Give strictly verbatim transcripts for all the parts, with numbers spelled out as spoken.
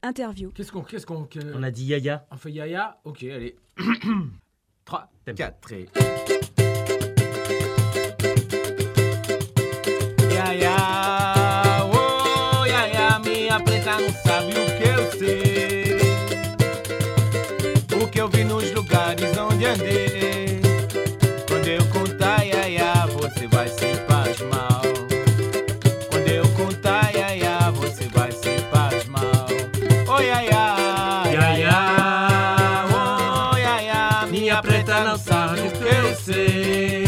interview. Qu'est-ce qu'on... Qu'est-ce qu'on que... On a dit Yaya. On fait Yaya. Ok, allez. trois, quatre et... Yaya, oh Yaya, minha preta não sabe o que eu sei. O que eu vi nos lugares onde andei. Quando eu contar Yaya, você vai se pasmar. Quando eu contar Yaya, você vai se pasmar. Oh Yaya, Yaya, oh Yaya, minha preta não sabe o que eu sei.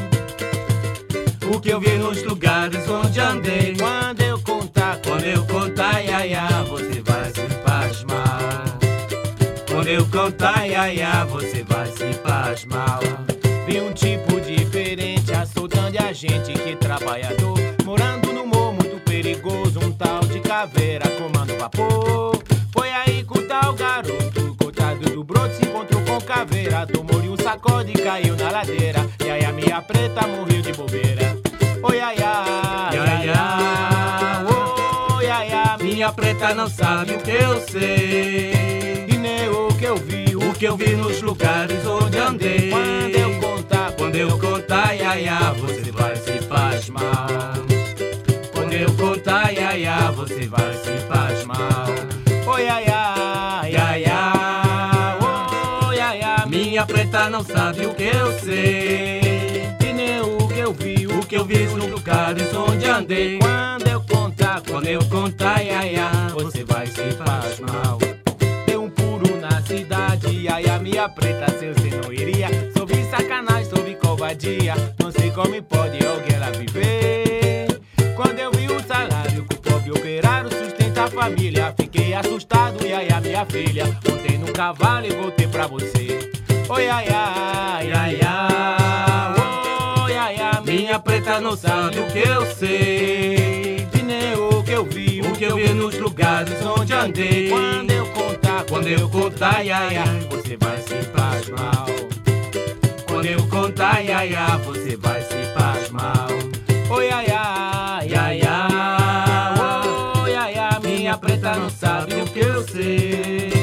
O que eu vi nos lugares onde andei. Quando eu contar, quando eu contar Yaya, você vai se pasmar. Quando eu contar Yaya, você vai se pasmar. Vi um tipo diferente assaltando a gente, que trabalhador, morando no morro muito perigoso, um tal de caveira comando vapor. Foi aí com o tal garoto, coitado do broto, se encontrou com caveira, tomou-lhe um sacode e caiu na ladeira. E aí a minha preta morreu de bobeira. Oh Yaya, Yaya, oh Yaya, minha preta não sabe o que eu sei. E nem o que eu vi, o que eu vi nos lugares onde andei. Quando eu contar, quando eu contar Yaya, você vai se pasmar. Quando eu contar Yaya, você vai se pasmar. Oh Yaya, Yaya, oh Yaya, minha preta não sabe o que eu sei. E nem o que eu vi, o que eu vi nos lugares onde andei. Quando eu contar, quando eu contar Yaya, você vai se pasmar. Deu um puro na cidade, Yaya, minha preta, se você não iria. Soube sacanagem, soube covardia, não sei como pode alguém lá viver. Quando eu vi o salário que o pobre operário sustenta a família, fiquei assustado, Yaya, minha filha. Montei no cavalo e voltei pra você. Oh Yaya, Yaya, oh Yaya, minha preta não sabe o que eu sei. E nem o que eu vi, o que eu vi nos lugares onde andei. Quando eu contar, quando eu contar Yaya, você vai se pasmar. Quando eu contar Yaya, você vai se pasmar. Oh Yaya, Yaya, oh Yaya, minha preta não sabe o que eu sei.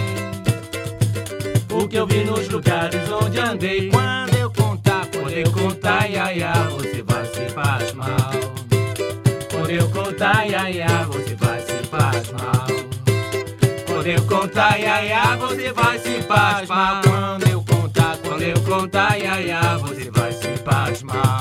O que eu vi nos lugares onde andei. Quando eu contar, quando eu contar Yaya, você vai se pasmar. Quando eu contar Yaya, você vai se pasmar. Quando eu contar Yaya, você vai se pasmar. Quando eu contar, quando eu contar Yaya, você vai se pasmar.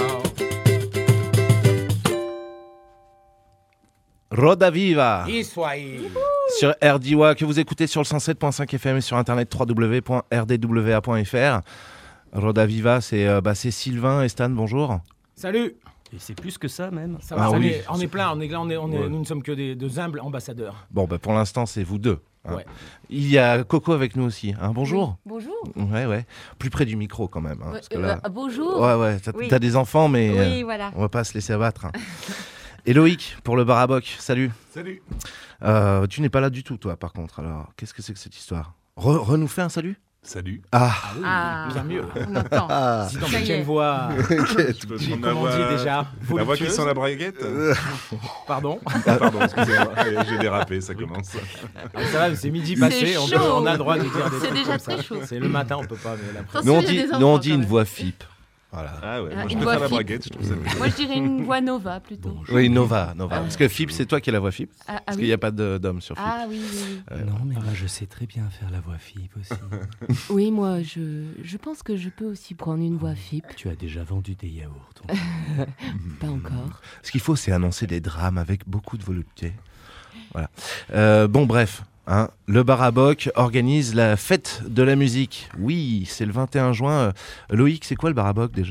Roda Viva. Isso aí. Sur R D W A, que vous écoutez sur le cent sept point cinq F M et sur internet w w w point r d w a point f r. Roda Viva, c'est, euh, bah, c'est Sylvain et Stan, bonjour. Salut. Et c'est plus que ça même. Ça va, Ah ça oui. est, on est plein, on est, on est, on est, Ouais. nous ne sommes que des, de humbles ambassadeurs. Bon, bah, pour l'instant, c'est vous deux. hein. Ouais. Il y a Coco avec nous aussi. Hein, bonjour. Oui, bonjour. Ouais, ouais. Plus près du micro quand même. Hein, parce que Euh, là... euh, bonjour. Ouais, ouais. T'as, Oui. t'as des enfants, mais Oui, euh, voilà. on va pas se laisser abattre. hein. Et Loïc, pour le bar à boc, salut. Salut. Euh, tu n'es pas là du tout, toi, par contre. Alors, qu'est-ce que c'est que cette histoire Re, re nous fais un salut. Salut. Ah. Ah oui, Ah, bien mieux. on entend. Ah. Dis donc, Ça y quelle est. voix, Je peux j'ai- prendre la comment on voix- dit déjà, La voix qui voluptueuse. sent la braguette. Pardon. Pardon, excusez-moi. Allez, j'ai dérapé, ça commence. Ah, ça va, c'est midi C'est passé, on, peut- chaud. on a le droit de dire des C'est trucs déjà comme ça. très chaud. C'est le matin, on peut pas, mais l'après. Nous, on Ensuite, il y a dit, des nous, on enfants, dit quand une même. voix F I P. Voilà. Ah ouais, Ah, moi je une préfère voix la fixe. braguette, je trouve ça mieux. Moi, je dirais une voix Nova plutôt. Oui, Nova, Nova. Parce que F I P, c'est toi qui as la voix F I P. Ah, ah Parce oui. qu'il n'y a pas de- d'homme sur F I P. Ah oui, oui, oui. Euh, Non, mais moi je sais très bien faire la voix F I P aussi. Oui, moi, je, je pense que je peux aussi prendre une voix F I P. Tu as déjà vendu des yaourts. toi. Pas encore. Ce qu'il faut, c'est annoncer des drames avec beaucoup de volupté. Voilà. Euh, bon, bref. Hein, le bar à boc organise la fête de la musique. Oui, c'est le vingt et un juin. Euh, Loïc, c'est quoi le bar à boc déjà ?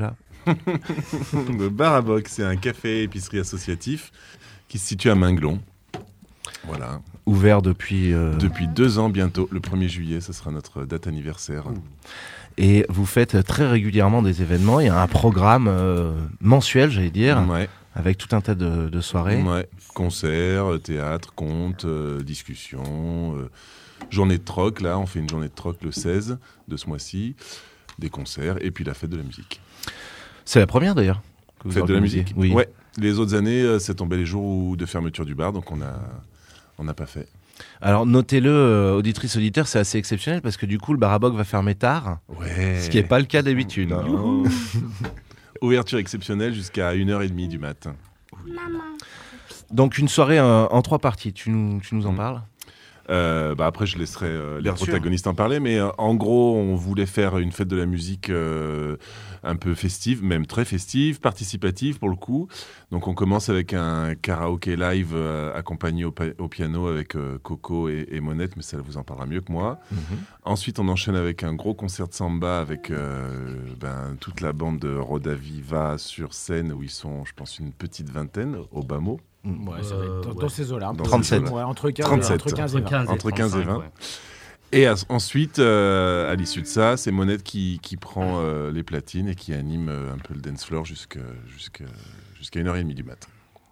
Le bar à boc, c'est un café épicerie associatif qui se situe à Minglon. Voilà. Ouvert depuis... euh, Depuis deux ans bientôt, le premier juillet, ce sera notre date anniversaire. Et vous faites très régulièrement des événements. Il y a un programme euh, mensuel, j'allais dire, Ouais, avec tout un tas de, de soirées. ouais. Concerts, théâtre, contes, euh, discussions, euh, journée de troc. Là, on fait une journée de troc le seize de ce mois-ci, des concerts et puis la fête de la musique. C'est la première d'ailleurs. que vous Fête de la organisez. musique. Oui. Ouais. Les autres années, euh, c'est tombé les jours où- de fermeture du bar, donc on a, on n'a pas fait. Alors notez-le, euh, auditrice, auditeur, c'est assez exceptionnel parce que du coup le bar à boc va fermer tard, Ouais. ce qui n'est pas le cas d'habitude. hein. Non. Ouverture exceptionnelle jusqu'à une heure trente du matin. Donc une soirée euh, en trois parties, tu nous, tu nous en Mm. parles Euh, bah après, je laisserai euh, les Bien sûr. protagonistes en parler, mais euh, en gros, on voulait faire une fête de la musique euh, un peu festive, même très festive, participative pour le coup. Donc, on commence avec un karaoké live euh, accompagné au, pa- au piano avec euh, Coco et, et Monette, mais ça vous en parlera mieux que moi. Ensuite, on enchaîne avec un gros concert de samba avec euh, ben, toute la bande de Roda Viva sur scène où ils sont, je pense, une petite vingtaine au bas mot. Ouais, ça va être dans, Euh, dans ouais. ces eaux-là. Dans trente-sept. Ouais, entre quinze, trente-sept. entre quinze et vingt. Entre quinze et vingt. ouais. Et as- ensuite, euh, à l'issue de ça, c'est Monette qui, qui prend euh, les platines et qui anime euh, un peu le dance floor jusqu'à jusqu'à jusqu'à une heure trente du matin.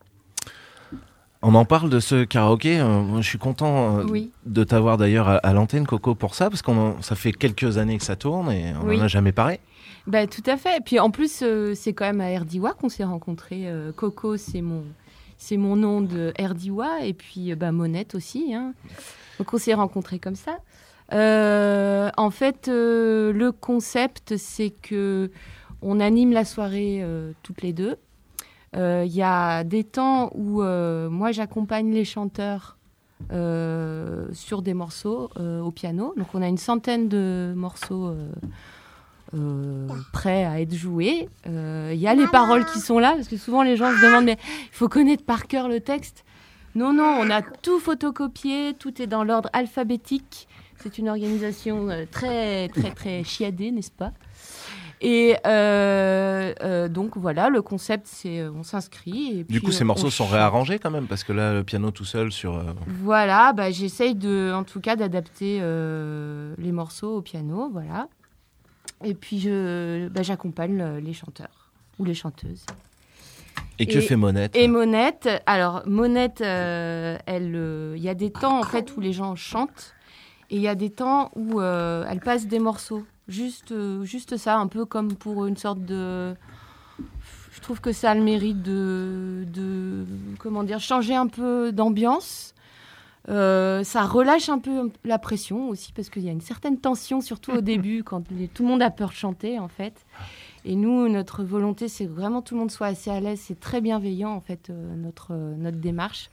On en parle de ce karaoké, euh, moi, je suis content euh, Oui. de t'avoir d'ailleurs à, à l'antenne Coco pour ça, parce que ça fait quelques années que ça tourne et on Oui. n'en a jamais parlé. Bah, tout à fait. Et puis en plus, euh, c'est quand même à Erdiwa qu'on s'est rencontrés. Euh, Coco, c'est mon, c'est mon nom de Erdiwa. Et puis euh, bah, Monette aussi. Hein. Donc on s'est rencontrés comme ça. Euh, en fait, euh, le concept, c'est que on anime la soirée euh, toutes les deux. Il y a des temps où euh, moi, j'accompagne les chanteurs euh, sur des morceaux euh, au piano. Donc on a une centaine de morceaux euh, euh, prêts à être joués. Il euh, y a les paroles qui sont là, parce que souvent les gens se demandent, mais il faut connaître par cœur le texte. Non, non, on a tout photocopié, tout est dans l'ordre alphabétique. C'est une organisation euh, très, très, très chiadée, n'est-ce pas ? Et euh, euh, donc voilà, le concept, c'est euh, on s'inscrit. Et Du puis, coup, ces on morceaux sont chante. réarrangés quand même, parce que là, le piano tout seul sur... euh, Voilà, bah, j'essaye de, en tout cas d'adapter euh, les morceaux au piano, voilà. Et puis je, bah, j'accompagne euh, les chanteurs ou les chanteuses. Et que Et- fait Monette Et Monette, alors Monette, euh, elle, il y a des temps en fait où les gens chantent et il y a des temps où euh, elle passe des morceaux, juste, euh, juste ça, un peu comme pour une sorte de. Je trouve que ça a le mérite de, de comment dire, changer un peu d'ambiance. Euh, ça relâche un peu la pression aussi parce qu'il y a une certaine tension, surtout au début, quand les- tout le monde a peur de chanter en fait. Et nous, notre volonté, c'est que vraiment tout le monde soit assez à l'aise. C'est très bienveillant en fait euh, notre euh, notre démarche.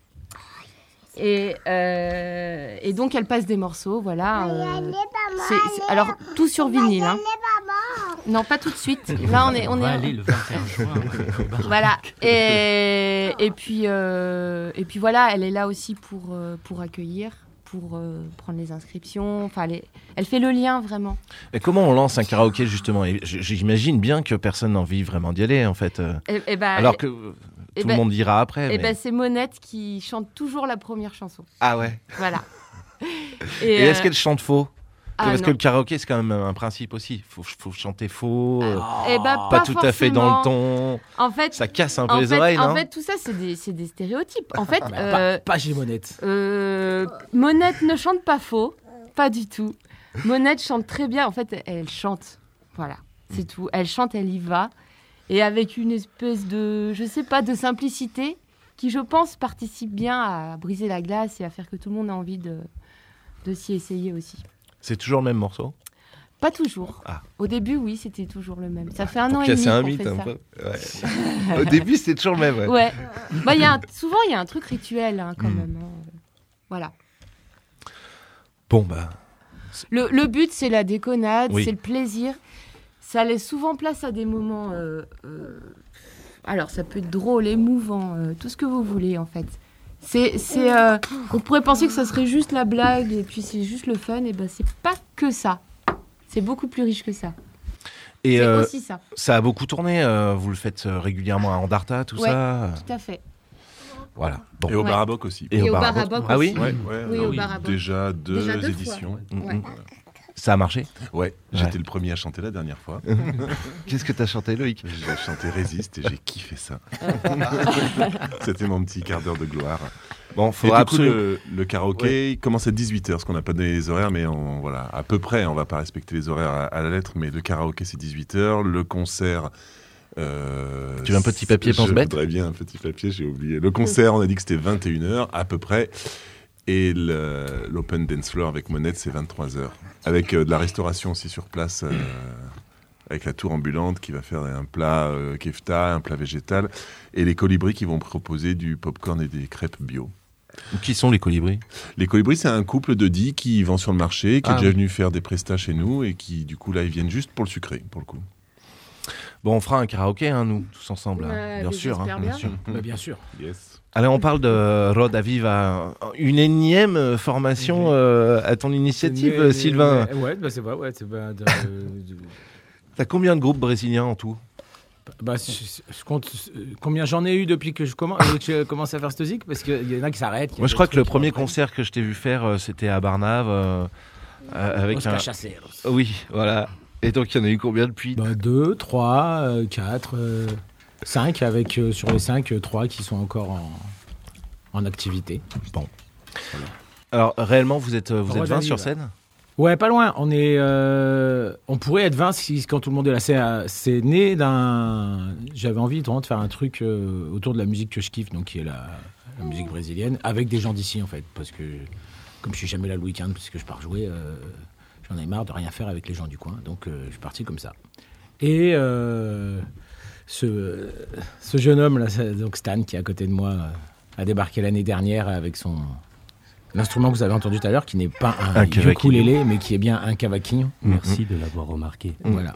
Et, euh, et donc elle passe des morceaux, voilà. euh, c'est- c'est- alors tout sur vinyle. Hein. Non, pas tout de suite. Là, on est on On va est aller le vingt et un juin. au bar. voilà. Et, et, puis, euh, et puis voilà, elle est là aussi pour, euh, pour accueillir, pour euh, prendre les inscriptions. Enfin, elle, est- elle fait le lien vraiment. Et comment on lance un karaoké justement Et j- J'imagine bien que personne n'a envie vraiment d'y aller en fait. euh, Et, et bah, Alors que euh, et tout bah- le monde dira après. et mais- bah, c'est Monette qui chante toujours la première chanson. Ah ouais. Voilà. Et euh, est-ce qu'elle chante faux ah, Parce non. que le karaoké, c'est quand même un principe aussi. Il faut, faut chanter faux, euh, Eh bah, pas, pas tout à fait dans le forcément. ton. En fait, Ça casse un peu en les fait, oreilles, en non fait, tout ça, c'est des, c'est des stéréotypes. En fait, Bah, euh, pas, pas chez Monette. Euh, Monette ne chante pas faux, pas du tout. Monette chante très bien. En fait, elle, elle chante. Voilà, c'est tout. Elle chante, elle y va. Et avec une espèce de, je sais pas, de simplicité qui, je pense, participe bien à briser la glace et à faire que tout le monde a envie de, de s'y essayer aussi. C'est toujours le même morceau. Pas toujours. Ah. Au début, oui, c'était toujours le même. Ça fait un Pour an et demi casser un qu'on mythe fait un ça. peu. Ouais. Au début, c'était toujours le même. Ouais. Ouais. Bah, il y a un- souvent, il y a un truc rituel hein, quand Mm. même. hein. Voilà. Bon, bah. Le, le but, c'est la déconnade, Oui. c'est le plaisir. Ça laisse souvent place à des moments. euh, euh, alors, ça peut être drôle, émouvant, euh, tout ce que vous voulez, en fait. C'est, c'est, euh, on pourrait penser que ça serait juste la blague et puis c'est juste le fun. Et ben, c'est pas que ça. C'est beaucoup plus riche que ça. Et C'est euh, aussi ça, ça a beaucoup tourné. euh, vous le faites euh, régulièrement à Andarta, tout Ouais. ça. tout à fait. Voilà. Bon. Et au Ouais. Baraboc aussi. Et Et au au bar à bar à boc. boc Ah oui aussi. Ouais, ouais, Oui, alors, au bar à boc. déjà deux Déjà deux fois. éditions. Mm, Ouais. mm. Ça a marché. Ouais, j'étais le premier à chanter la dernière fois. Qu'est-ce que t'as chanté, Loïc J'ai chanté Résiste et j'ai kiffé ça. C'était mon petit quart d'heure de gloire. Bon, Et faudra du coup, absolument. le, le karaoké il commence à dix-huit heures, parce qu'on n'a pas donné les horaires, mais on, voilà, à peu près, on va pas respecter les horaires à, à la lettre, mais le karaoké c'est dix-huit heures, le concert... euh, Tu veux un petit papier, pense Je bête voudrais bien un petit papier, j'ai oublié. Le concert, on a dit que c'était vingt et une heures, à peu près. Et le, l'open dance floor avec Monette, c'est vingt-trois heures. Avec euh, de la restauration aussi sur place, euh, avec la tour ambulante qui va faire un plat euh, kefta, un plat végétal, et les colibris qui vont proposer du popcorn et des crêpes bio. Qui sont les colibris ? Les colibris, c'est un couple de dix qui vend sur le marché, qui Ah, est déjà oui. venu faire des prestats chez nous, et qui, du coup, là, ils viennent juste pour le sucré, pour le coup. Bon, on fera un karaoké, hein, nous, tous ensemble. hein. Ouais, bien, mais sûr, hein, j'espère bien bien. sûr. Bah, bien sûr. Yes. Allez, on parle de Road Aviva, une énième euh, formation euh, à ton initiative, Mais- mais- Sylvain. mais- Ouais, bah, c'est vrai. Ouais, c'est pas de- de- T'as combien de groupes brésiliens en tout ? bah, je, je compte euh, combien j'en ai eu depuis que je commence, euh, que je commence à faire cette musique, parce qu'il y en a qui s'arrêtent. il y a Moi, je des crois que le trucs qui premier reprennent. concert que je t'ai vu faire, euh, c'était à Barnave, euh, euh, avec Os un... Cachaceiros. Oui, voilà. Et donc, il y en a eu combien depuis ? Bah, deux, trois, euh, quatre, euh, cinq, avec euh, sur les cinq, euh, trois qui sont encore en, en activité. Alors, réellement, vous êtes, euh, vous Road êtes vingt Aviva. sur scène ? Ouais, pas loin. On est, euh, on pourrait être vingt si, quand tout le monde est là. C'est, euh, c'est né d'un. J'avais envie vraiment de faire un truc euh, autour de la musique que je kiffe, donc qui est la, la musique brésilienne, avec des gens d'ici en fait, parce que comme je suis jamais là le week-end, parce que je pars jouer, euh, j'en ai marre de rien faire avec les gens du coin, donc euh, je suis parti comme ça. Et euh, ce, ce jeune homme là, c'est donc Stan, qui est à côté de moi, euh, a débarqué l'année dernière avec son l'instrument que vous avez entendu tout à l'heure, qui n'est pas un, Un cavaquinho. ukulélé, mais qui est bien un cavaquinho. Merci de l'avoir remarqué. Voilà.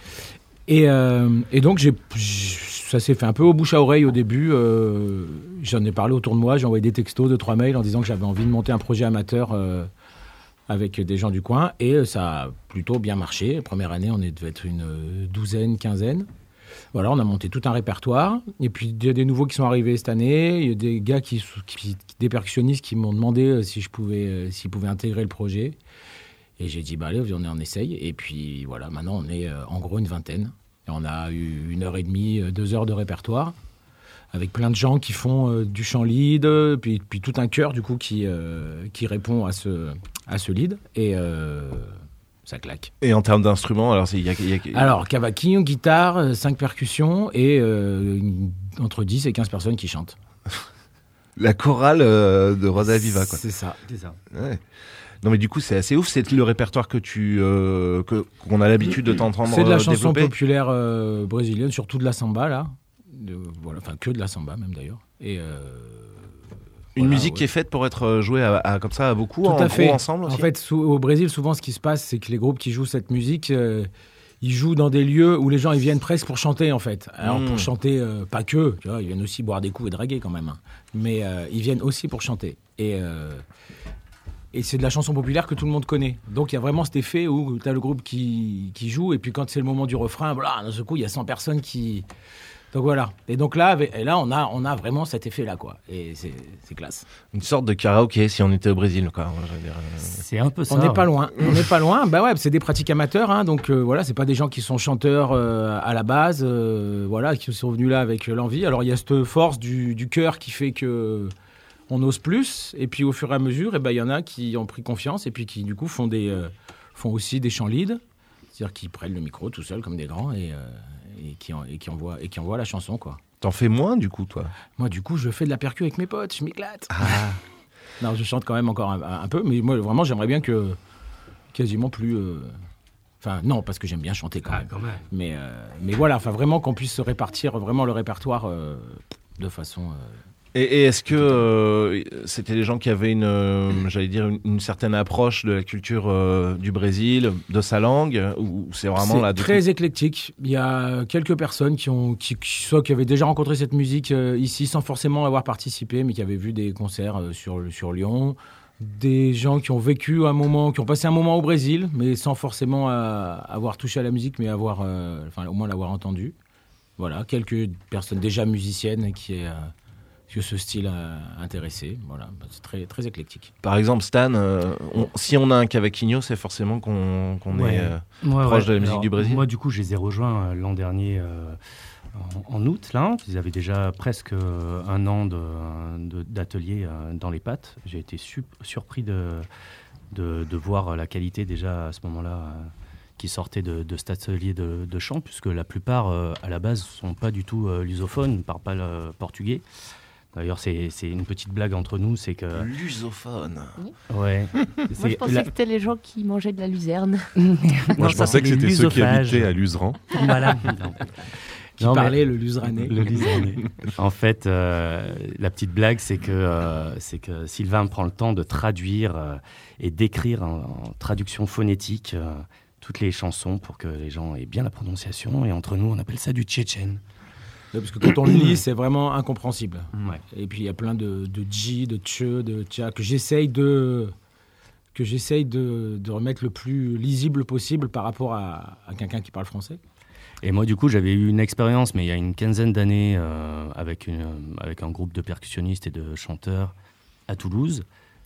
Et, euh, et donc, j'ai, j'- ça s'est fait un peu au bouche à oreille au début. euh, j'en ai parlé autour de moi, j'ai envoyé des textos, deux, trois mails en disant que j'avais envie de monter un projet amateur euh, avec des gens du coin. Et euh, ça a plutôt bien marché. La première année, on est- devait être une euh, douzaine, quinzaine. Voilà, on a monté tout un répertoire. Et puis, il y a des nouveaux qui sont arrivés cette année. Il y a des gars, qui, qui- des percussionnistes qui m'ont demandé euh, si je pouvais, euh, s'ils pouvaient intégrer le projet. Et j'ai dit, bah allez, on, on essaye. Et puis voilà, maintenant on est euh, en gros une vingtaine. Et on a eu une heure et demie, euh, deux heures de répertoire, avec plein de gens qui font euh, du chant lead, euh, puis, puis tout un chœur du coup qui, euh, qui répond à ce, à ce lead. Et euh, ça claque. Et en termes d'instruments, alors, c'est- il y a, il y a- Alors, cavaquinho, guitare, euh, cinq percussions et euh, une- entre dix et quinze personnes qui chantent. la chorale euh, de Road Aviva, quoi. C'est ça. C'est ça. Ouais. Non, mais du coup, c'est assez ouf. C'est le répertoire que tu, euh, que, qu'on a l'habitude de t'entendre C'est de la euh, chanson développer. populaire euh, brésilienne, surtout de la samba, là. De- voilà, enfin, que de la samba, même d'ailleurs. Et, euh, Une voilà, musique ouais. qui est faite pour être euh, jouée à, à- comme ça à beaucoup, Tout en à gros, fait. ensemble En aussi. fait, sou- au Brésil, souvent, ce qui se passe, c'est que les groupes qui jouent cette musique, euh, ils jouent dans des lieux où les gens ils viennent presque pour chanter, en fait. Alors, Mm. pour chanter, euh, pas que, tu vois, ils viennent aussi boire des coups et draguer quand même. hein. Mais euh, ils viennent aussi pour chanter. Et, euh, et c'est de la chanson populaire que tout le monde connaît. Donc, il y a vraiment cet effet où tu as le groupe qui, qui joue, et puis quand c'est le moment du refrain, voilà, d'un seul coup, il y a cent personnes qui. Donc voilà. Et donc là, avec- et là on, a, on a vraiment cet effet-là, quoi. Et c'est c'est classe. Une sorte de karaoké si on était au Brésil, quoi. Je veux dire, euh, C'est un peu ça. On n'est pas ouais. loin. On n'est pas loin. Bah ouais, c'est des pratiques amateurs, hein, donc euh, voilà, c'est pas des gens qui sont chanteurs euh, à la base, euh, voilà, qui sont venus là avec l'envie. Alors il y a cette force du, du cœur qui fait que on ose plus, et puis au fur et à mesure, et ben il y en a qui ont pris confiance et puis qui du coup font des euh, font aussi des chants lead, c'est-à-dire qu'ils prennent le micro tout seuls comme des grands et, euh, et qui en- et qui envoient et qui envoient la chanson, quoi. T'en fais moins, du coup, toi. Moi, du coup, je fais de la percu avec mes potes, je m'éclate. Ah. Non, je chante quand même encore un, un peu, mais moi, vraiment, j'aimerais bien que quasiment plus. euh, Enfin, non, parce que j'aime bien chanter quand Ah, même. quand même. Mais, euh, mais voilà, enfin, vraiment qu'on puisse se répartir vraiment le répertoire euh, de façon. euh, Et, et est-ce que euh, c'était des gens qui avaient une, euh, j'allais dire, une, une certaine approche de la culture euh, du Brésil, de sa langue, ou c'est vraiment C'est là du très coup- éclectique. Il y a quelques personnes qui ont, qui, qui- soit qui avaient déjà rencontré cette musique euh, ici sans forcément avoir participé, mais qui avaient vu des concerts euh, sur, sur Lyon. Des gens qui ont vécu un moment, qui ont passé un moment au Brésil, mais sans forcément euh, avoir touché à la musique, mais avoir, euh, enfin, au moins l'avoir entendu. Voilà, quelques personnes déjà musiciennes qui est que ce style a intéressé. Voilà, c'est très, très éclectique. Par exemple, Stan, euh, on- si on a un cavaquinho, c'est forcément qu'on qu'on Ouais. est euh, Ouais, proche ouais. de la musique Alors, du Brésil. Moi, du coup, je les ai rejoints euh, l'an dernier euh, en, en août. Là, ils avaient déjà presque euh, un an de- de- d'atelier euh, dans les pattes. J'ai été sup- surpris de, de, de voir la qualité déjà à ce moment-là euh, qui sortait de, de cet atelier de, de chant, puisque la plupart, euh, à la base, ne sont pas du tout euh, lusophones, ne parlent pas le portugais. D'ailleurs, c'est, c'est une petite blague entre nous, c'est que... Lusophone. Ouais. Moi, je c'est pensais la- que c'était les gens qui mangeaient de la luzerne. Non, Moi, je ça, pensais c'est que les c'était ceux qui lusophages. habitaient à Luzran. Voilà. Non. Qui Non, mais- parlait le luzranais. Le Luzernais. En fait, euh, la petite blague, c'est que, euh, c'est que Sylvain prend le temps de traduire euh, et d'écrire en, en traduction phonétique euh, toutes les chansons pour que les gens aient bien la prononciation. Et entre nous, on appelle ça du tchétchène. Ouais, parce que quand on le lit, c'est vraiment incompréhensible. Ouais. Et puis il y a plein de, de J, de Tche, de Tcha, que j'essaye de que j'essaye de, de remettre le plus lisible possible par rapport à, à quelqu'un qui parle français. Et moi, du coup, j'avais eu une expérience, mais il y a une quinzaine d'années, euh, avec, une, avec un groupe de percussionnistes et de chanteurs à Toulouse.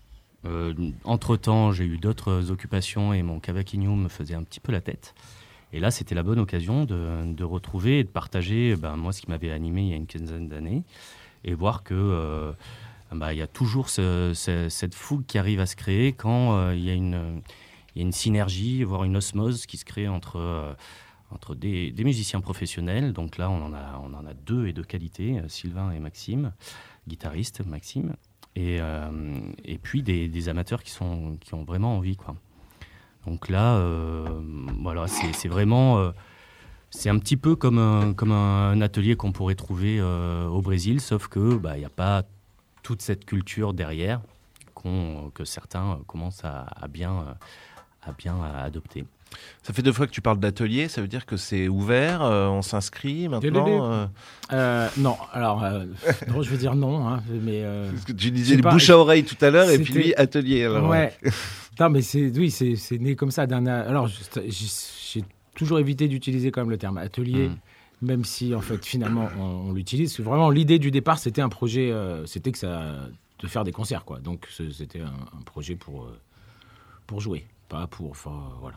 Euh, entre-temps, j'ai eu d'autres occupations et mon cavaquinho me faisait un petit peu la tête. Et là, c'était la bonne occasion de, de retrouver et de partager ben, moi, ce qui m'avait animé il y a une quinzaine d'années et voir que euh, ben, il y a toujours ce, ce, cette fougue qui arrive à se créer quand euh, il y a une, il y a une synergie, voire une osmose qui se crée entre... Euh, entre des, des musiciens professionnels. Donc là, on en a, on en a deux et de qualité, euh, Sylvain et Maxime, guitaristes, Maxime, et, euh, et puis des, des amateurs qui, sont, qui ont vraiment envie, quoi. Donc là, euh, voilà, c'est, c'est vraiment... Euh, c'est un petit peu comme un, comme un atelier qu'on pourrait trouver euh, au Brésil, sauf que bah, y a pas toute cette culture derrière qu'on, que certains commencent à, à, bien, à bien adopter. Ça fait deux fois que tu parles d'atelier, ça veut dire que c'est ouvert, euh, on s'inscrit maintenant euh... Euh, non, alors, euh, non, je vais dire non, hein, mais... Euh, Parce que tu disais je sais les pas, bouche à oreille tout à l'heure, et puis c'était- lui, atelier. Alors, ouais. Non, mais c'est, oui, c'est, c'est né comme ça. D'un, alors, je- j'ai, j'ai toujours évité d'utiliser quand même le terme atelier, Mmh. même si, en fait, finalement, on, on l'utilise. Parce que vraiment, l'idée du départ, c'était un projet, euh, c'était que ça, de faire des concerts, quoi. Donc, ce- c'était un, un projet pour, euh, pour jouer, pas pour... Enfin, voilà.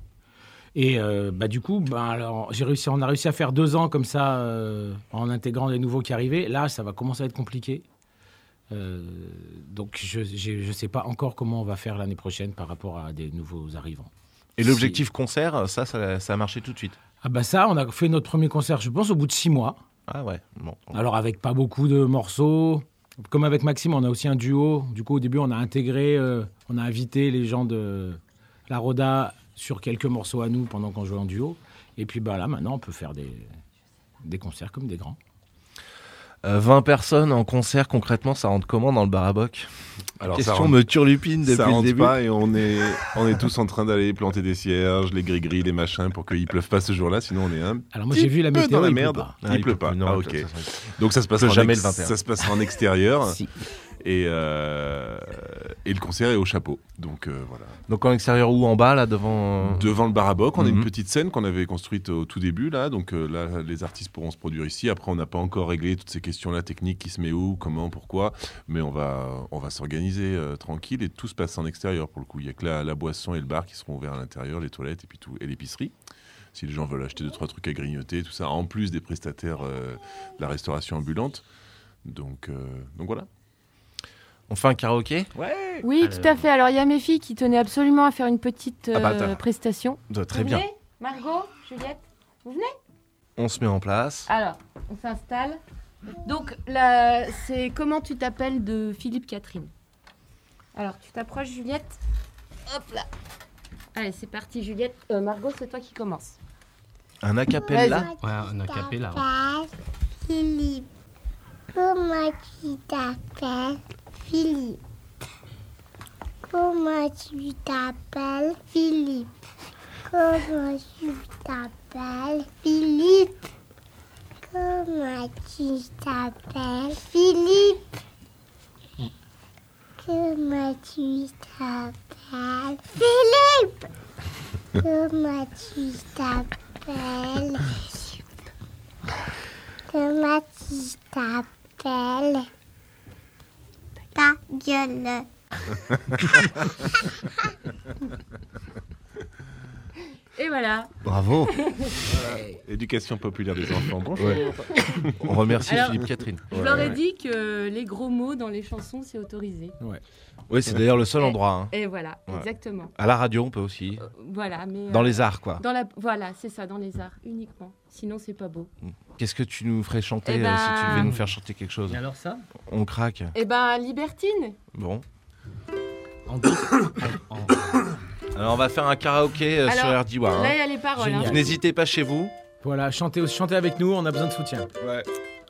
Et euh, bah, du coup, bah, alors, j'ai réussi, on a réussi à faire deux ans comme ça, euh, en intégrant les nouveaux qui arrivaient. Là, ça va commencer à être compliqué. Euh, donc, je ne sais pas encore comment on va faire l'année prochaine par rapport à des nouveaux arrivants. Et l'objectif concert, ça, ça, ça a marché tout de suite. Ah bah ça, on a fait notre premier concert, je pense, au bout de six mois. Ah ouais, bon. Alors, avec pas beaucoup de morceaux. Comme avec Maxime, on a aussi un duo. Du coup, au début, on a intégré, euh, on a invité les gens de la Roda sur quelques morceaux à nous pendant qu'on jouait en duo. Et puis bah là, maintenant, on peut faire des, des concerts comme des grands. Euh, vingt personnes en concert, concrètement, ça rentre comment dans le bar à boc? Alors, Question ça rentre, me turlupine depuis ça le rentre début. pas et on est, on est tous en train d'aller planter des cierges, les gris-gris, les machins pour qu'il pleuve pas ce jour-là, sinon on est un Alors moi, petit j'ai vu la peu météo, dans la il pleut merde. pas. Il, pleut pas. plus, non, Ah, ça, ok. ça, ça, ça. Donc ça se passera, en jamais ex- le vingt et un. ça se passera en extérieur Si. et, euh, et le concert est au chapeau. Donc euh, voilà. Donc en extérieur ou en bas, là, devant... Devant le bar à boc, on a Mhm. une petite scène qu'on avait construite au tout début là. Donc euh, là, les artistes pourront se produire ici. Après, on n'a pas encore réglé toutes ces questions-là techniques, qui se met où, comment, pourquoi. Mais on va, on va s'organiser euh, tranquille et tout se passe en extérieur pour le coup. Il y a que la, la boisson et le bar qui seront ouverts à l'intérieur, les toilettes et puis tout, et l'épicerie. Si les gens veulent acheter deux trois trucs à grignoter, tout ça, en plus des prestataires euh, de la restauration ambulante. Donc, euh, donc voilà. On fait un karaoké? Oui, Alors- tout à fait. Alors, il y a mes filles qui tenaient absolument à faire une petite Ah bah, euh, t'as- prestation. Euh, Très Vous bien. venez Margot, Juliette, vous venez? On se met en place. Alors, on s'installe. Donc, là, c'est Comment tu t'appelles de Philippe Catherine. Alors, tu t'approches, Juliette. Hop là. Allez, c'est parti, Juliette. Euh, Margot, c'est toi qui commence. Un acapella. Ouais, un acapella. ouais. t'appelles Philippe. Comment tu t'appelles Philippe? Comment tu t'appelles Philippe? Comment tu t'appelles Philippe? Comment tu t'appelles Philippe? Comment tu t'appelles Philippe? Comment tu t'appelles Comment tu t'appelles Ta gueule. Et voilà. Bravo. Éducation populaire des enfants. Bonjour. Ouais. On remercie Alors- Philippe Catherine. Je leur ai dit que les gros mots dans les chansons, c'est autorisé. Oui, c'est d'ailleurs le seul endroit. hein. Et voilà, Ouais. exactement. À la radio, on peut aussi. Euh, voilà, mais Dans euh, les arts, quoi. dans la, voilà, c'est ça, dans les arts uniquement. Sinon, c'est pas beau. Qu'est-ce que tu nous ferais chanter Eh euh, ben- si tu devais nous faire chanter quelque chose? Et alors ça? On craque. Eh ben, Libertine. Bon. En deux. en- en- Alors on va faire un karaoké euh, sur Alors, R D W. Là, Hein. il y a les paroles. Génial. hein. N'hésitez pas chez vous. Voilà, chantez, chantez avec nous, on a besoin de soutien. Ouais.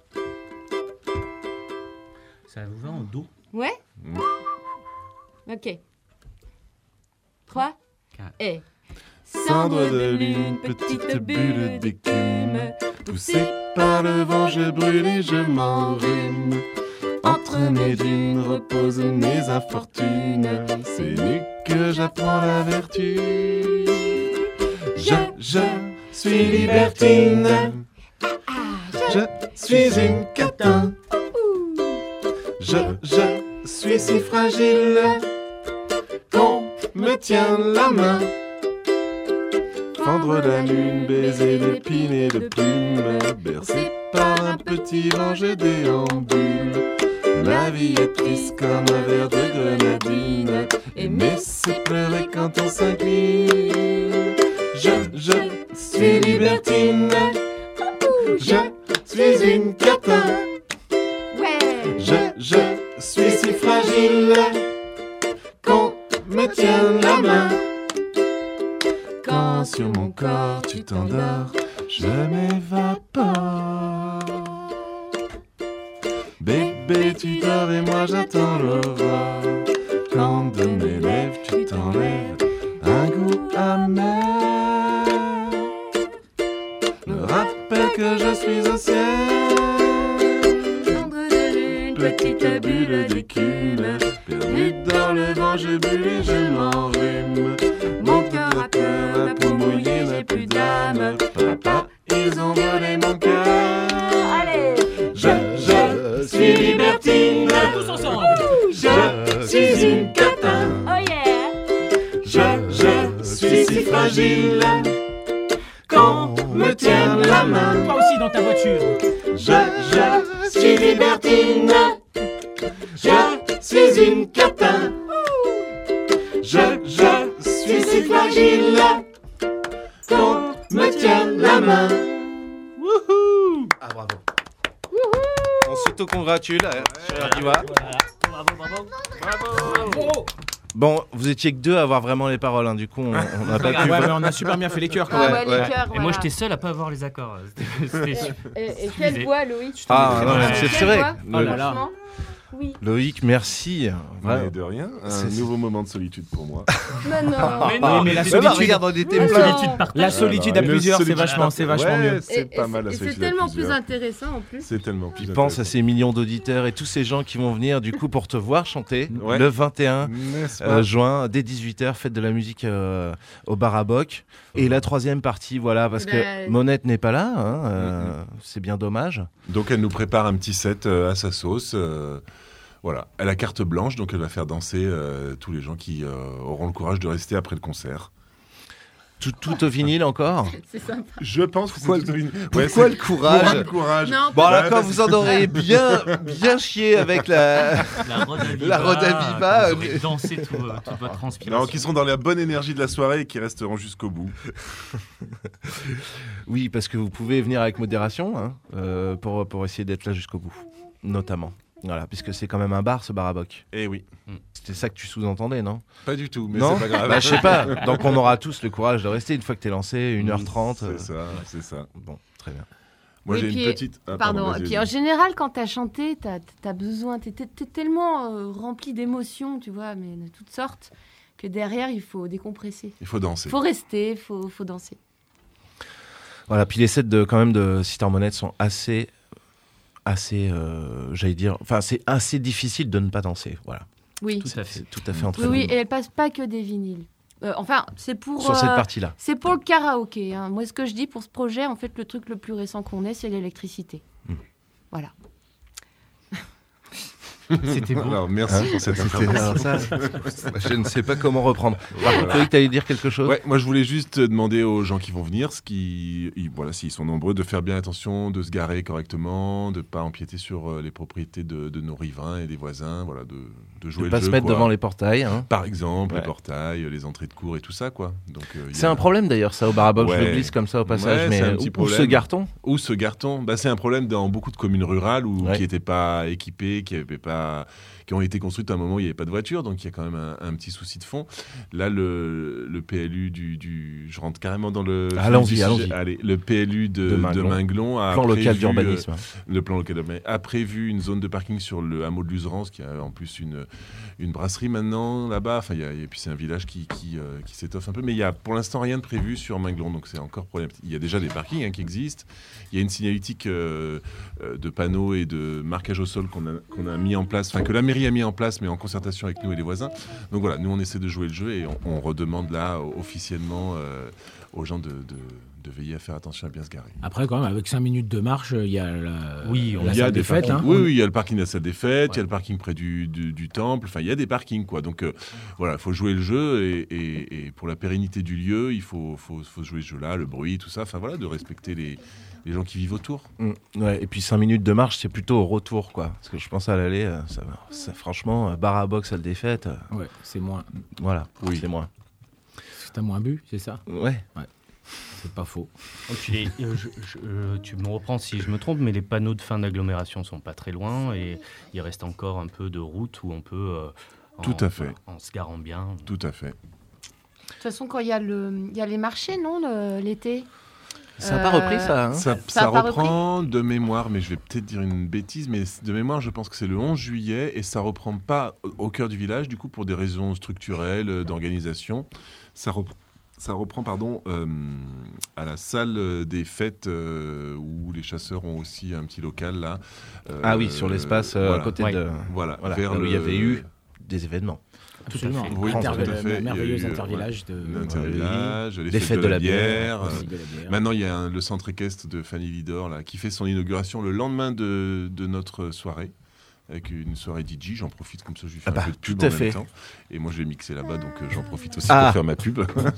Ça vous va en do? Ouais. Mm. Ok. trois. Quatre. Et. Cendre de lune, petite bulle d'écume, poussée par le vent, je brûle et je m'enrhume. Entre mes dunes reposent mes infortunes, c'est nu que j'apprends la vertu. Je, je suis libertine, je suis une catin. Je, je suis si fragile qu'on me tient la main. Fendre la lune, baiser l'épine et de plumes, bercé par un petit vent, je déambule. La vie est triste comme un verre de grenadine, aimer c'est pleurer quand on s'incline. Je, je suis libertine, je suis une catin. Ouais. Je, je suis si fragile qu'on me tient la main. Quand sur mon corps tu t'endors, je m'évapore. Bébé, tu dors et moi j'attends l'aurore. Quand de mes lèvres tu t'enlèves un goût amer, me rappelle que je suis au ciel. Cendre de lune, Petite bulle d'écume, perdue dans le vent, je bulle et je m'enrhume. Mon cœur a peur, la peau mouillée, j'ai plus d'âme. Papa, ils ont volé mon cœur. Allez. Je, je suis libertine, Tous ensemble. je suis une catin. Oh yeah. Je, je suis si fragile qu'on me tient la main. Toi aussi dans ta voiture. Je, je suis libertine, je suis une catin. Je, je suis si fragile qu'on me tient la main. Wouhou! Ah bravo. On s'auto-congratule hein, sur R D W. Bravo, bravo. Bravo. Bon, vous étiez que deux à avoir vraiment les paroles, hein, du coup on on n'a pas Ouais, pu. mais on a super bien fait les chœurs quand Ah même. ouais, les ouais. cœurs, Et voilà. moi, j'étais seul à pas avoir les accords. C'était- C'était super. Et, et Excusez. quelle voix, Loïc. Ah non, mais Ouais. c'est c'est Quelle vrai. voix Oh là là. Franchement. Oui. Loïc, merci. Mais Ouais. de rien, un C'est- nouveau moment de solitude pour moi. Mais non. Mais Oui, non, mais la mais solitude- regarde, on était Mais plein. non. solitude partagée. La solitude à Alors, une plusieurs, c'est solitude vachement, c'est vachement ouais, mieux. C'est Et- pas et mal la c'est- et solitude c'est à tellement plus plusieurs. intéressant en plus. C'est tellement plus Puis pense à intéressant. ces millions d'auditeurs et tous ces gens qui vont venir du coup pour te voir chanter Ouais. le vingt et un N'est-ce euh, pas? juin dès dix-huit heures, fête de la musique euh, au bar à Boc. Et la troisième partie, voilà, parce Eh que ben- Monette n'est pas là, hein, euh, c'est bien dommage. Donc elle nous prépare un petit set euh, à sa sauce. euh, Voilà, elle a carte blanche, donc elle va faire danser euh, tous les gens qui euh, auront le courage de rester après le concert. Tout, tout au vinyle encore. C'est sympa. Je pense que Pourquoi c'est toute une- Pourquoi Ouais, c'est- le courage Pourquoi le courage. Non, Bon, alors Ouais, quand bah, vous c'est- en aurez bien, bien chié avec la. La Rodaviva. La Rodaviva, Vous aurez dansé tout, euh, toute votre transpiration. Non, qui seront dans la bonne énergie de la soirée et qui resteront jusqu'au bout. Oui, parce que vous pouvez venir avec modération hein, euh, pour, pour essayer d'être là jusqu'au bout, notamment. Voilà, puisque c'est quand même un bar, ce bar à Boc. Eh oui, C'était ça que tu sous-entendais, non? pas du tout, mais Non, c'est pas grave. bah, je sais pas. Donc on aura tous le courage de rester une fois que t'es lancé, une heure trente. C'est ça, c'est ça. Bon, très bien. Moi Oui, j'ai puis- une petite... Ah, Pardon. vas-y, Et puis vas-y. en général, quand t'as chanté, t'as as besoin, t'es t'es- t'es tellement euh, rempli d'émotions, tu vois, mais de toutes sortes, que derrière, il faut décompresser. Il faut danser. Il faut rester, il faut, faut danser. Voilà, puis les sets de, quand même de Sister Monette sont assez, assez, euh, j'allais dire, enfin c'est assez difficile de ne pas danser. Voilà, Oui. Tout à fait. c'est tout à fait Oui, entraînant. oui, et elle passe pas que des vinyles. Euh, enfin, c'est pour. Sur cette euh, partie-là. C'est pour le karaoké. Hein. Moi, ce que je dis pour ce projet, en fait, le truc le plus récent qu'on ait, c'est l'électricité. Mm. Voilà. C'était beau. Alors, merci pour cette C'était- information. alors ça, je ne sais pas comment reprendre. Par Voilà. contre, Loïc, t'allais dire quelque chose? Ouais, moi je voulais juste demander aux gens qui vont venir, ce qui, ils- voilà, s'ils sont nombreux, de faire bien attention, de se garer correctement, de pas empiéter sur euh, les propriétés de, de nos riverains et des voisins, voilà, de, de jouer De le pas jeu. se mettre quoi. devant les portails. Hein. Par exemple, Ouais. les portails, les entrées de cours et tout ça, quoi. Donc, euh, il y C'est a- un problème d'ailleurs, ça, au Barabox. Je Ouais. le glisse comme ça au passage. Ouais, mais c'est un petit où, où problème. se gare-t-on? Où se gare-t-on bah, C'est un problème dans beaucoup de communes rurales où, Ouais. qui n'étaient pas équipées, qui, avaient pas, qui ont été construites à un moment où il n'y avait pas de voiture, donc il y a quand même un, un petit souci de fond. Là, le, le P L U du, du... Je rentre carrément dans le... Allons-y, du sujet. allons-y. Allez, le P L U de, De de Minglon. Minglon a Plan local prévu, d'urbanisme. euh, le plan local d'urbanisme a prévu une zone de parking sur le hameau de Luzerance, qui a en plus une, une brasserie maintenant là-bas. Enfin, il y a, et puis c'est un village qui, qui, euh, qui s'étoffe un peu, mais il y a pour l'instant rien de prévu sur Minglon, donc c'est encore problématique. Il y a déjà des parkings hein, qui existent. Il y a une signalétique euh, euh, de panneaux et de marquage au sol qu'on a, qu'on a mis en place, enfin que la mairie a mis en place, mais en concertation avec nous et les voisins. Donc voilà, nous on essaie de jouer le jeu et on, on redemande là officiellement euh, aux gens de, de, de veiller à faire attention à bien se garer. Après, quand même, avec cinq minutes de marche, il y a la, Oui, on- la Il y a salle des des fêtes. parkings. Hein. Oui, oui, il y a le parking de la salle des fêtes, il y a Ouais. le parking près du, du, du temple. Enfin, il y a des parkings, quoi. Donc, euh, voilà, il faut jouer le jeu et, et- et pour la pérennité du lieu, il faut, faut, faut jouer ce jeu-là, le bruit, tout ça. Enfin, voilà, de respecter les, les gens qui vivent autour. Mm. Ouais, et puis cinq minutes de marche, c'est plutôt au retour, quoi. Parce que je pense à l'aller, euh, ça, va. Ça, franchement, euh, Barabox, salle des fêtes, euh, Ouais, c'est moins. voilà, Oui. c'est moins. T'as moins bu, c'est ça? Ouais. C'est pas faux. Et puis les- euh, je- je- euh, tu me reprends si je me trompe, mais les panneaux de fin d'agglomération sont pas très loin et il reste encore un peu de route où on peut, euh, en, Tout à fait. en se garant bien. Tout à fait. De toute façon, quand il y, a le- il y a les marchés, non, le- l'été Ça n'a pas Euh, repris, ça, hein? Ça, Ça ça a pas reprend de mémoire, mais je vais peut-être dire une bêtise, mais de mémoire, je pense que c'est le onze juillet et ça reprend pas au- au cœur du village, du coup, pour des raisons structurelles, euh, d'organisation. Ça, rep- ça reprend, pardon, euh, à la salle des fêtes euh, où les chasseurs ont aussi un petit local là. Euh, Ah oui, sur l'espace euh, voilà. à côté Ouais. de. Voilà, Voilà, vers là où il y le- avait eu des événements. Absolument. fait. Oui, Inter- tout à fait. Il y a merveilleux eu, euh, intervillage de. L'intervillage, les, Les fêtes, de la bière. euh, Aussi de la bière. Maintenant, il y a un- le centre équestre de Fanny Lidor là, qui fait son inauguration le lendemain de, de notre soirée, avec une soirée D J. J'en profite comme ça, je lui fais Ah bah, un peu de pub tout à en fait. même temps. Et moi, je vais mixer là-bas, donc euh, j'en profite aussi Ah. pour faire ma pub.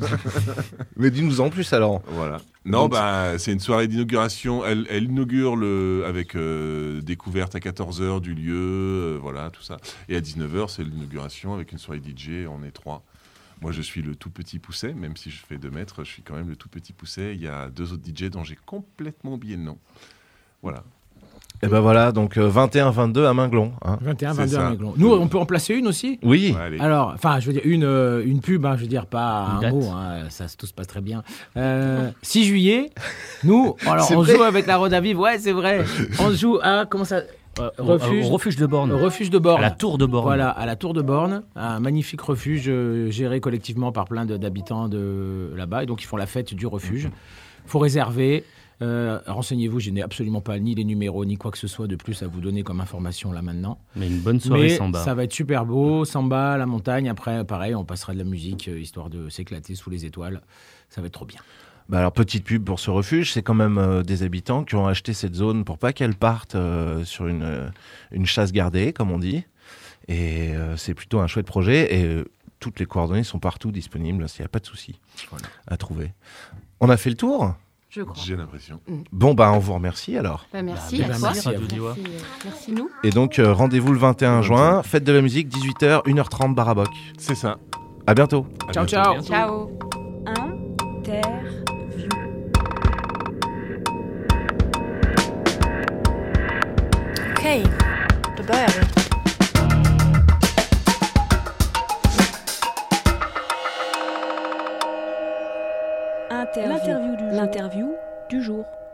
Mais dis-nous en plus, alors. Voilà. Non, Donc, bah, c'est une soirée d'inauguration. Elle, elle inaugure le, avec euh, découverte à quatorze heures du lieu, euh, voilà, tout ça. Et à dix-neuf heures, c'est l'inauguration avec une soirée D J. On est trois. Moi, je suis le tout petit pousset, même si je fais deux mètres, je suis quand même le tout petit pousset. Il y a deux autres D J dont j'ai complètement oublié le nom. Voilà. Et ben voilà, donc euh, vingt et un vingt-deux à Minglon. Hein. vingt et un, C'est vingt-deux ça. à Minglon. Nous, on peut en placer une aussi? Oui. Ouais, allez. Alors, enfin, je veux dire, une, euh, une pub, hein, je veux dire, pas Une un date. mot, hein, ça tout se passe très bien. Euh, six juillet, nous, alors, C'est on vrai. joue avec la Roda Vive, ouais, c'est vrai. On joue à, comment ça, Euh, au- Refuge. au refuge de Borne. au refuge de Borne. À la tour de Borne. Voilà, à la Tour de Borne, un magnifique refuge euh, géré collectivement par plein de- d'habitants de là-bas. Et donc, ils font la fête du refuge. Il faut réserver. Euh, renseignez-vous, je n'ai absolument pas ni les numéros, ni quoi que ce soit de plus à vous donner comme information là maintenant. Mais une bonne soirée Mais samba. ça va être super beau, samba, la montagne. Après, pareil, on passera de la musique, euh, histoire de s'éclater sous les étoiles. Ça va être trop bien. Bah alors, petite pub pour ce refuge, c'est quand même euh, des habitants qui ont acheté cette zone pour pas qu'elle parte euh, sur une, euh, une chasse gardée, comme on dit. Et euh, c'est plutôt un chouette projet. Et euh, toutes les coordonnées sont partout disponibles, il n'y a pas de souci Voilà. à trouver. On a fait le tour? Je crois. J'ai l'impression. Bon, bah on vous remercie alors. Bah, merci Bah, à merci, toi. merci à vous. Merci, euh, merci nous. Et donc, euh, rendez-vous le vingt et un juin, fête de la musique, dix-huit heures, une heure trente, Baraboc. C'est ça. À bientôt. À Ciao, bientôt. ciao. Ciao. Interview. Okay, då börjar vi. Interview. L'interview du jour.